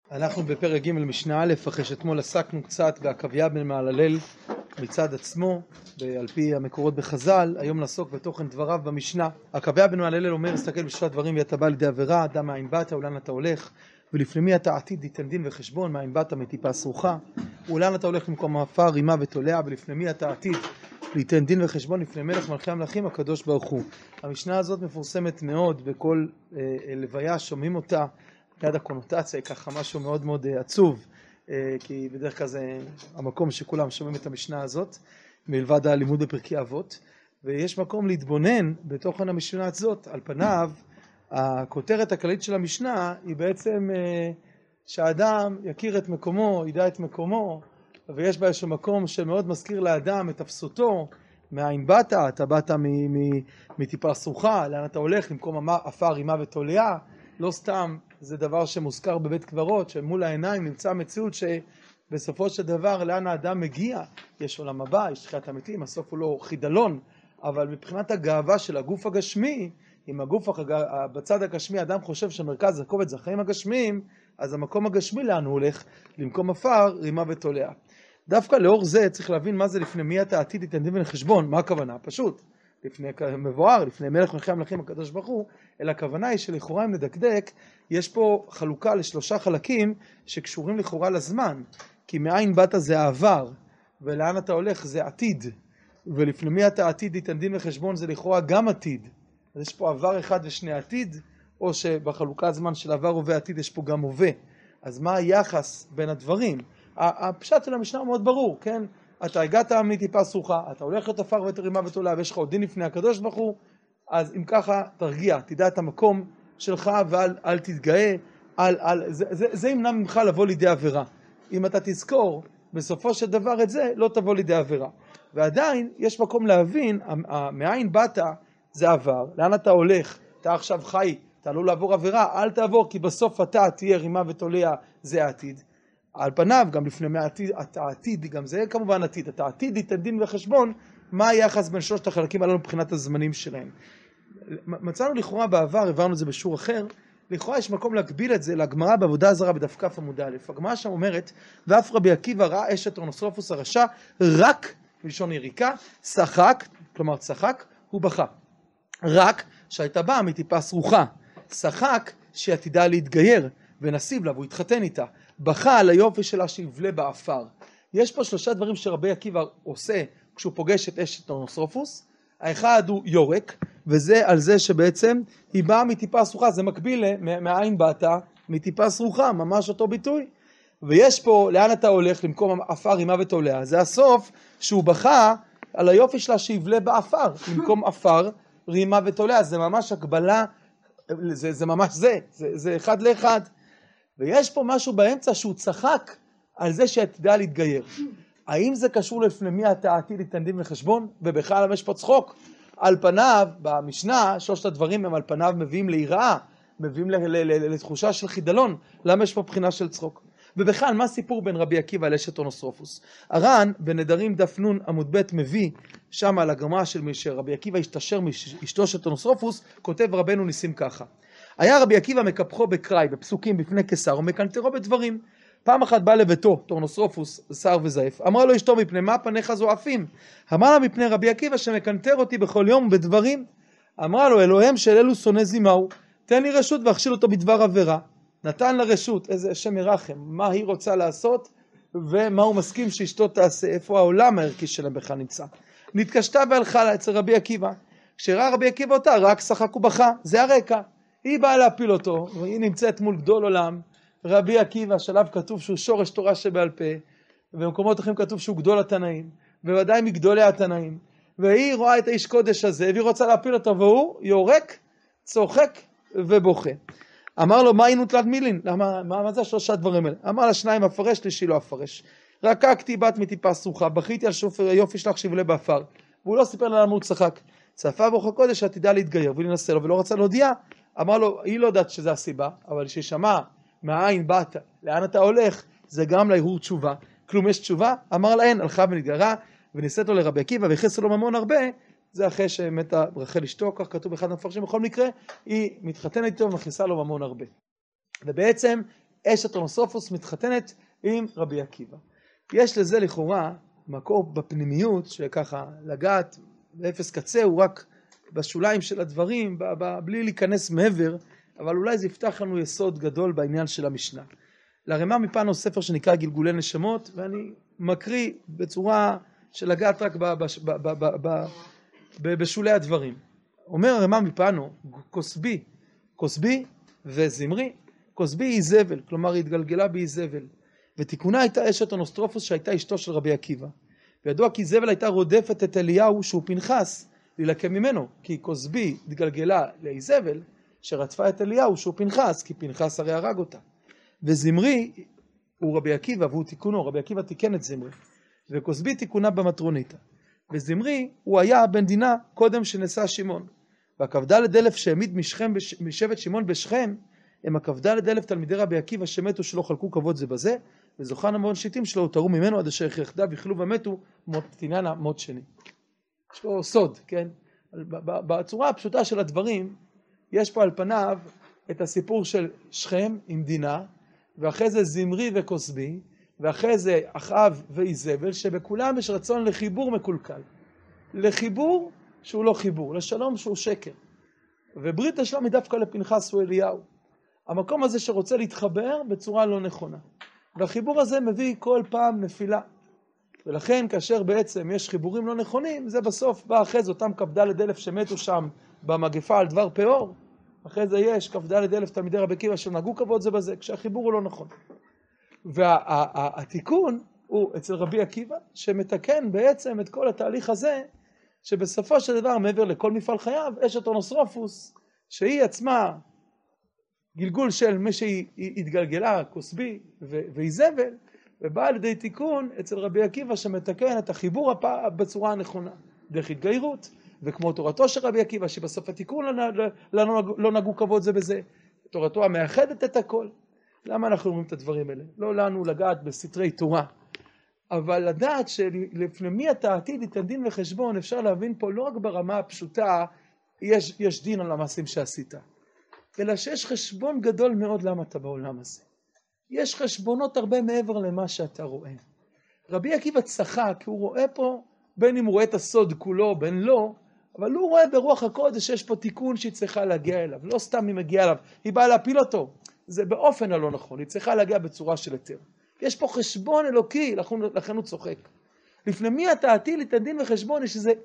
אנחנו בפרק ג' משנה א', אחרי שאתמול עסקנו קצת בעקביה בן מהללל מצד עצמו, על פי המקורות בחז"ל. היום נעסוק בתוכן דבריו במשנה. עקביה בן מהללל אומר, הסתכל בשלושת דברים, ואתה בא לידי עבירה, אדם מאין באת, ולאן אתה הולך, ולפני מי אתה עתיד ליתן דין וחשבון, מאין באת מטיפה סרוחה, ולאן אתה הולך למקום עפר, רימה ותולע, ולפני מי אתה עתיד ליתן דין וחשבון, לפני מלך מלכי המלכים הקדוש ברוך הוא. המשנה הזאת מפורסמת מאוד, בכל לוויה שומעים אותה, ליד הקונוטציה, ככה משהו מאוד מאוד עצוב, כי בדרך כלל זה המקום שכולם שומעים את המשנה הזאת, מלבד הלימוד בפרקי אבות, ויש מקום להתבונן בתוכן המשנה הזאת. על פניו, הכותרת הכללית של המשנה היא בעצם שהאדם יכיר את מקומו, ידע את מקומו, ויש בה איזשהו מקום שמאוד מזכיר לאדם את אפסותו, מאין באת, אתה באת מטיפה סרוחה, לאן אתה הולך, למקום עפר רימה ותולע. לא סתם, זה דבר שמוזכר בבית קברות, שמול העיניים נמצא מציאות שבסופו של דבר לאן האדם מגיע, יש עולם הבא, יש תחיית המתים, הסוף הוא לא חידלון, אבל מבחינת הגאווה של הגוף הגשמי, אם הגוף בצד הגשמי האדם חושב שמרכז הכובד זה החיים הגשמיים, אז המקום הגשמי לאן הוא הולך? למקום עפר, רימה ותולע. דווקא לאור זה צריך להבין מה זה לפני מי אתה עתיד ליתן דין וחשבון. מה הכוונה? פשוט. לפני מבואר, לפני מלך מלכי המלכים הקדוש ברוך הוא, אלא הכוונה היא שלכאורה אם נדקדק, יש פה חלוקה לשלושה חלקים שקשורים לכאורה לזמן, כי מאין באת זה העבר, ולאן אתה הולך זה עתיד, ולפני מי אתה עתיד ליתן דין וחשבון זה לכאורה גם עתיד. אז יש פה עבר אחד ושני עתיד, או שבחלוקת הזמן של עבר ועתיד יש פה גם הווה. אז מה היחס בין הדברים? הפשט של המשנה הוא מאוד ברור, כן? אתה הגעת מטיפה סרוחה, אתה הולך להיות עפר רימה ותולע, ויש לך עוד דין לפני הקדוש ברוך הוא, אז אם ככה תרגיע, תדע את המקום שלך ואל תתגאה, זה ימנע ממך לבוא לידי עבירה. אם אתה תזכור בסופו של דבר את זה, לא תבוא לידי עבירה. ועדיין יש מקום להבין, מאין באת זה עבר, לאן אתה הולך, אתה עכשיו חי, אתה לא לעבור עבירה, אל תעבור, כי בסוף אתה תהיה רימה ותולע, זה העתיד. על פניו, גם לפני העתיד, גם זה כמובן עתיד, אתה עתיד ליתן דין וחשבון, מה היחס בין שלושת החלקים הללו מבחינת הזמנים שלהם. מצאנו לכאורה בעבר, הבנו את זה בשיעור אחר, לכאורה יש מקום להקביל את זה לגמרא בעבודה זרה בדף כ' עמוד א'. הגמרא שם אומרת, ואף רבי עקיבא ראה אשת אורנוסרופוס הרשע, רק, בלשון יריקה, צחק, כלומר צחק, הוא בכה. רק שהייתה באה מטיפה סרוחה, צחק שהיא עתידה להתגייר, ונסיב לה והוא התחתן איתה. בכה על היופי שלה שיבלה באפר. יש פה שלושה דברים שרבי עקיבא עושה כשהוא פוגש את אשת אורנוסרופוס. האחד הוא יורק, וזה על זה שבעצם היא באה מטיפה סרוחה, זה מקביל מאין באת מטיפה סרוחה, ממש אותו ביטוי. ויש פה לאן אתה הולך למקום עפר רימה ותולע, זה הסוף שהוא בכה על היופי שלה שיבלה באפר, למקום עפר רימה ותולע, זה ממש הקבלה, זה ממש זה אחד לאחד. ויש פה משהו באמצע שהוא צחק על זה שעתידה להתגייר. האם זה קשור לפני מי אתה עתיד ליתן דין וחשבון? ובכלל יש פה צחוק. על פניו, במשנה, שלושת הדברים הם על פניו מביאים ליראה, מביאים לתחושה של חידלון. למה יש פה בחינה של צחוק? ובכלל, מה הסיפור בין רבי עקיבא לאשת אורנוסרופוס? הר"ן, בנדרים דף נ' עמוד ב' מביא, שם על הגמרא של מי שרבי עקיבא השתשר מאשתו של אורנוסרופוס, כותב רבנו ניסים ככה. היה רבי עקיבא מקפחו בקראי, בפסוקים בפני קיסר, ומקנטרו בדברים. פעם אחת בא לביתו, אורנוסרופוס, שר וזייף, אמרה לו אשתו, מפני מה פניך זועפים? אמר לה, מפני רבי עקיבא שמקנטר אותי בכל יום בדברים. אמרה לו, אלוהם של אלו שונא זימהו, תן לי רשות והכשיל אותו בדבר עבירה. נתן לה רשות, איזה השם ירחם, מה היא רוצה לעשות, ומה הוא מסכים שאשתו תעשה, איפה העולם הערכי שלהם בכלל נמצא. נתקשתה והלכה לה אצל רבי עקיבא. כשראה רבי עקיבא אותה, רק שחק ובכה, זה הרקע. היא באה להפיל אותו, והיא נמצאת מול גדול עולם, רבי עקיבא, שלב כתוב שהוא שורש תורה שבעל פה, ובמקומות אחרים כתוב שהוא גדול התנאים, וודאי מגדולי התנאים, והיא רואה את האיש קודש הזה, והיא רוצה להפיל אותו, והוא יורק, צוחק ובוכה. אמר לו, מה היינו תלת מילין? מה זה שלושה דברים האלה? אמר לה, שניים אפרש, שלישי לא אפרש. רקקתי בת מטיפה סרוחה, בכיתי על שופר היופי שלך שיבלה באפר, והוא לא סיפר לה למה הוא צחק. צפה ברוך הקודש עתידה להתגייר ולהנסה לו, ולא רצה להודיע. אמר לו, היא לא יודעת שזה הסיבה, אבל ששמע מהעין באת, לאן אתה הולך, זה גם להרהור תשובה. כלום יש תשובה? אמר לה אין, הלכה ונתגרה, וניסית לו לרבי עקיבא, והכניסה לו ממון הרבה, זה אחרי שמתה רחל אשתו, כך כתוב באחד המפרשים, בכל מקרה, היא מתחתנת איתו ומכניסה לו ממון הרבה. ובעצם, אשת אונוסופוס מתחתנת עם רבי עקיבא. יש לזה לכאורה מקור בפנימיות שככה לגעת באפס קצה, הוא רק בשוליים של הדברים, בלי להיכנס מעבר, אבל אולי זה יפתח לנו יסוד גדול בעניין של המשנה. לרמ"א מפנו ספר שנקרא גלגולי נשמות, ואני מקריא בצורה של לגעת רק בשולי הדברים. אומר הרמ"א מפנו, כוסבי וזמרי, כוסבי היא זבל, כלומר היא התגלגלה באיזבל, ותיקונה הייתה אשת אונוסטרופוס שהייתה אשתו של רבי עקיבא. וידוע כי זבל הייתה רודפת את אליהו שהוא פנחס להילקם ממנו, כי כוסבי התגלגלה לאיזבל שרדפה את אליהו שהוא פנחס, כי פנחס הרי הרג אותה. וזמרי הוא רבי עקיבא והוא תיקונו, רבי עקיבא תיקן את זמרי, וכוסבי תיקונה במטרוניתא. וזמרי הוא היה בן דינה קודם שנשא שמעון. והכ"ד אלף שהעמיד משבט שמעון בשכם, הם הכ"ד אלף תלמידי רבי עקיבא שמתו שלא חלקו כבוד זה בזה, וזוכן המון שיטים שלו הותרו ממנו עד אשר יחדיו יכלו ומתו תיננה מות שני. יש פה סוד, כן? בצורה הפשוטה של הדברים, יש פה על פניו את הסיפור של שכם עם דינה, ואחרי זה זמרי וכוסבי, ואחרי זה אחאב ואיזבל, שבכולם יש רצון לחיבור מקולקל. לחיבור שהוא לא חיבור, לשלום שהוא שקר. וברית השלום היא דווקא לפנחס ואליהו. המקום הזה שרוצה להתחבר בצורה לא נכונה. והחיבור הזה מביא כל פעם נפילה. ולכן כאשר בעצם יש חיבורים לא נכונים, זה בסוף בא אחרי זה אותם כ"ד אלף שמתו שם במגפה על דבר פאור. אחרי זה יש כ"ד אלף תלמידי רבי עקיבא שנהגו כבוד זה בזה, כשהחיבור הוא לא נכון. והתיקון הוא אצל רבי עקיבא, שמתקן בעצם את כל התהליך הזה, שבסופו של דבר מעבר לכל מפעל חייו, אשת אונוסטרופוס, שהיא עצמה גלגול של מי שהיא התגלגלה, כוסבי ואיזבל, ובאה לידי תיקון אצל רבי עקיבא שמתקן את החיבור בצורה הנכונה, דרך התגיירות, וכמו תורתו של רבי עקיבא, שבסוף התיקון לא נגעו כבוד זה בזה, תורתו המאחדת את הכל. למה אנחנו אומרים את הדברים האלה? לא לנו לגעת בסתרי תורה, אבל לדעת שלפני מי אתה עתיד ייתן דין וחשבון, אפשר להבין פה לא רק ברמה הפשוטה, יש דין על המעשים שעשית, אלא שיש חשבון גדול מאוד למה אתה בעולם הזה. יש חשבונות הרבה מעבר למה שאתה רואה. רבי עקיבא צחק, כי הוא רואה פה, בין אם הוא רואה את הסוד כולו, בין לא, אבל הוא רואה ברוח הקודש שיש פה תיקון שהיא צריכה להגיע אליו. לא סתם היא מגיעה אליו, היא באה להפיל אותו. זה באופן הלא נכון, היא צריכה להגיע בצורה של היתר. יש פה חשבון אלוקי, לכן הוא צוחק. לפני מי אתה עתיד ייתן דין וחשבון,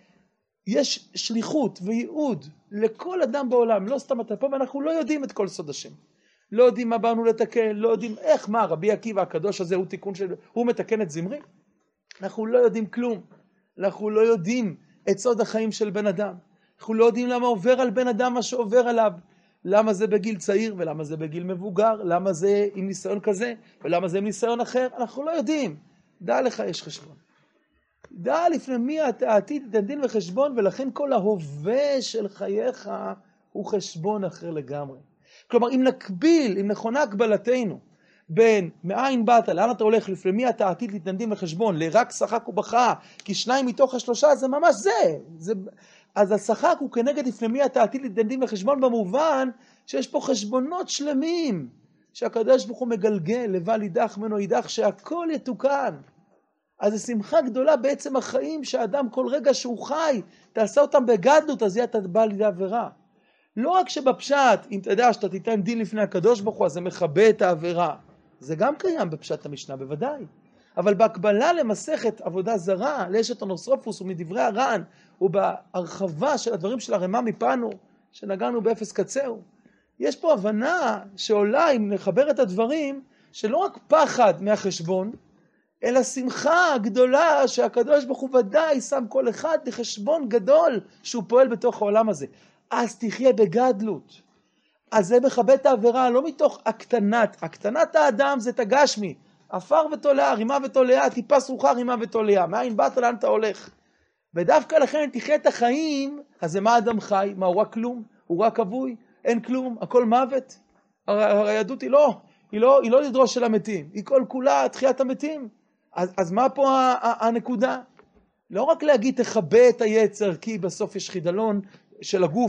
יש שליחות וייעוד לכל אדם בעולם, לא סתם אתה פה, ואנחנו לא יודעים את כל סוד השם. לא יודעים מה באנו לתקן, לא יודעים איך, מה, רבי עקיבא הקדוש הזה הוא תיקון הוא מתקן את זמרי? אנחנו לא יודעים כלום. אנחנו לא יודעים את סוד החיים של בן אדם. אנחנו לא יודעים למה עובר על בן אדם מה שעובר עליו. למה זה בגיל צעיר ולמה זה בגיל מבוגר, למה זה עם ניסיון כזה ולמה זה עם ניסיון אחר, אנחנו לא יודעים. דע לך יש חשבון. דע לפני מי אתה עתיד ייתן דין וחשבון, ולכן כל ההווה של חייך הוא חשבון אחר לגמרי. כלומר, אם נקביל, אם נכונה הקבלתנו, בין מאין באת, לאן אתה הולך, לפני מי אתה עתיד ייתן דין וחשבון, לרק שחק ובכה, כי 2 מתוך 3 זה ממש זה. אז השחק הוא כנגד לפני מי אתה עתיד ייתן דין וחשבון, במובן שיש פה חשבונות שלמים, שהקדוש ברוך הוא מגלגל, לבל יידח ממנו יידח, שהכל יתוקן. אז זו שמחה גדולה בעצם החיים, שהאדם כל רגע שהוא חי, תעשה אותם בגדלות, אז אתה בא לידי עבירה. לא רק שבפשט, אם אתה יודע שאתה תיתן דין לפני הקדוש ברוך הוא, אז זה מכבה את העבירה. זה גם קיים בפשט המשנה, בוודאי. אבל בהקבלה למסכת עבודה זרה, לאשת אונוסטרופוס ומדברי הר"ן, ובהרחבה של הדברים של הרמ"א מפנו, שנגענו באפס קצהו, יש פה הבנה שעולה אם נחבר את הדברים, שלא רק פחד מהחשבון, אלא שמחה גדולה שהקדוש ברוך הוא ודאי שם כל אחד לחשבון גדול שהוא פועל בתוך העולם הזה. אז תחיה בגדלות. אז זה מכבה את העבירה, לא מתוך הקטנת האדם זה את הגשמי, עפר ותולעה, רימה ותולעה, טיפה סרוחה, רימה ותולעה, מאין באת לאן אתה הולך? ודווקא לכן תחיה את החיים, אז זה מה אדם חי? מה, הוא רק כלום? הוא רק אבוי? אין כלום? הכל מוות? היהדות היא לא לדרוש של המתים, היא כל כולה תחיית המתים. אז מה פה הנקודה? לא רק להגיד תכבה את היצר, כי בסוף יש חידלון של הגוף,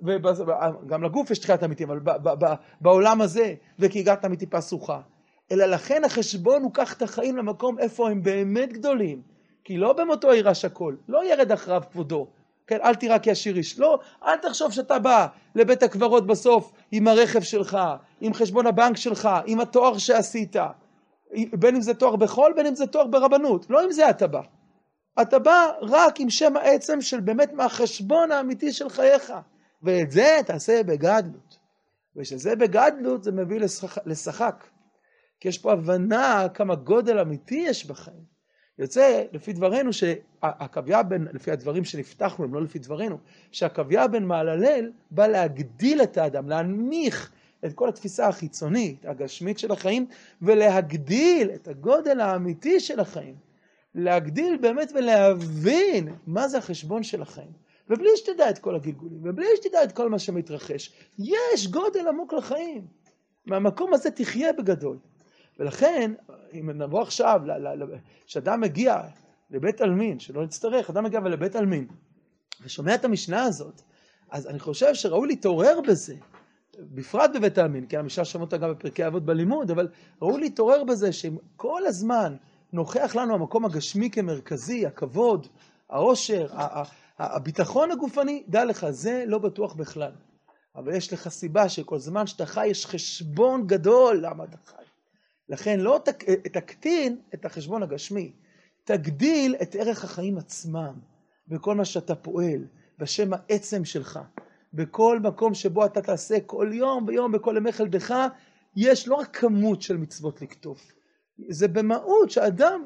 וגם לגוף יש תחיית אמיתי, אבל בעולם הזה, וכי הגעת מטיפה שוחה. אלא לכן החשבון הוא קח את החיים למקום איפה הם באמת גדולים. כי לא במותו יירש הכל, לא ירד אחריו כבודו. כן, אל תירא כי עשיר איש. לא, אל תחשוב שאתה בא לבית הקברות בסוף עם הרכב שלך, עם חשבון הבנק שלך, עם התואר שעשית. בין אם זה תואר בחול, בין אם זה תואר ברבנות. לא עם זה אתה בא. אתה בא רק עם שם העצם של באמת מהחשבון האמיתי של חייך. ואת זה תעשה בגדלות. ושזה בגדלות זה מביא לשחק. כי יש פה הבנה כמה גודל אמיתי יש בחיים. יוצא לפי דברנו שהקוויה בן, לפי הדברים שנפתחנו, הם לא לפי דברנו, שהקוויה בן מעללל בא להגדיל את האדם, להנמיך את כל התפיסה החיצונית, הגשמית של החיים, ולהגדיל את הגודל האמיתי של החיים. להגדיל באמת ולהבין מה זה החשבון של החיים. ובלי שתדע את כל הגלגולים, ובלי שתדע את כל מה שמתרחש, יש גודל עמוק לחיים. מהמקום הזה תחיה בגדול. ולכן, אם נבוא עכשיו, שאדם מגיע לבית אלמין, שלא נצטרך, אדם מגיע לבית אלמין, ושומע את המשנה הזאת, אז אני חושב שראוי להתעורר בזה, בפרט בבית אלמין, כי המשנה שומע אותה גם בפרקי אבות בלימוד, אבל ראוי להתעורר בזה שכל הזמן נוכח לנו המקום הגשמי כמרכזי, הכבוד, העושר, הביטחון הגופני, דע לך, זה לא בטוח בכלל. אבל יש לך סיבה שכל זמן שאתה חי יש חשבון גדול למה אתה חי. לכן לא תקטין את החשבון הגשמי, תגדיל את ערך החיים עצמם, בכל מה שאתה פועל, בשם העצם שלך, בכל מקום שבו אתה תעשה כל יום ויום, בכל ימי חלדך, יש לא רק כמות של מצוות לכתוב, זה במהות שאדם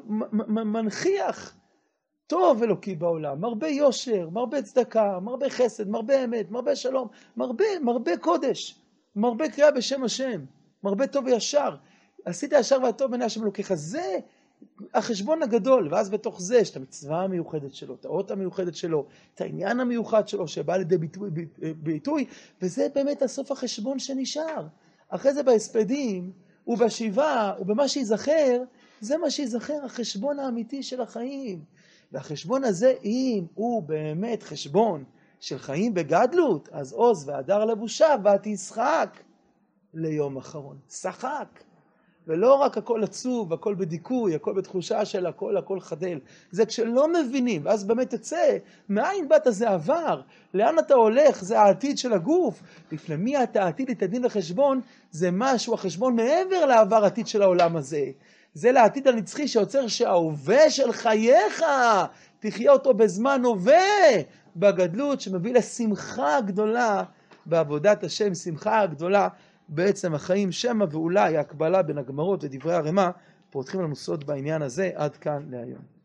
מנחיח טוב אלוקי בעולם, מרבה יושר, מרבה צדקה, מרבה חסד, מרבה אמת, מרבה שלום, מרבה קודש, מרבה קריאה בשם השם, מרבה טוב וישר, עשית ישר והטוב בעיני השם אלוקיך, זה החשבון הגדול, ואז בתוך זה יש את המצווה המיוחדת שלו, את האות המיוחדת שלו, את העניין המיוחד שלו שבא לידי ביטוי, וזה באמת הסוף החשבון שנשאר. אחרי זה בהספדים ובשיבה ובמה שיזכר, זה מה שיזכר החשבון האמיתי של החיים. והחשבון הזה, אם הוא באמת חשבון של חיים בגדלות, אז עוז והדר לבושה ותשחק ליום אחרון. שחק. ולא רק הכל עצוב, הכל בדיכוי, הכל בתחושה של הכל חדל. זה כשלא מבינים, ואז באמת תצא, מאין באת זה עבר, לאן אתה הולך, זה העתיד של הגוף. לפני מי אתה העתיד לתדין לחשבון, זה משהו, החשבון מעבר לעבר העתיד של העולם הזה. זה לעתיד הנצחי שיוצר שההווה של חייך, תחיה אותו בזמן הווה, בגדלות שמביא לשמחה גדולה, בעבודת השם, שמחה גדולה, בעצם החיים שמה, ואולי ההקבלה בין הגמרות ודברי הרמ"א פותחים לנו סוד בעניין הזה. עד כאן להיום.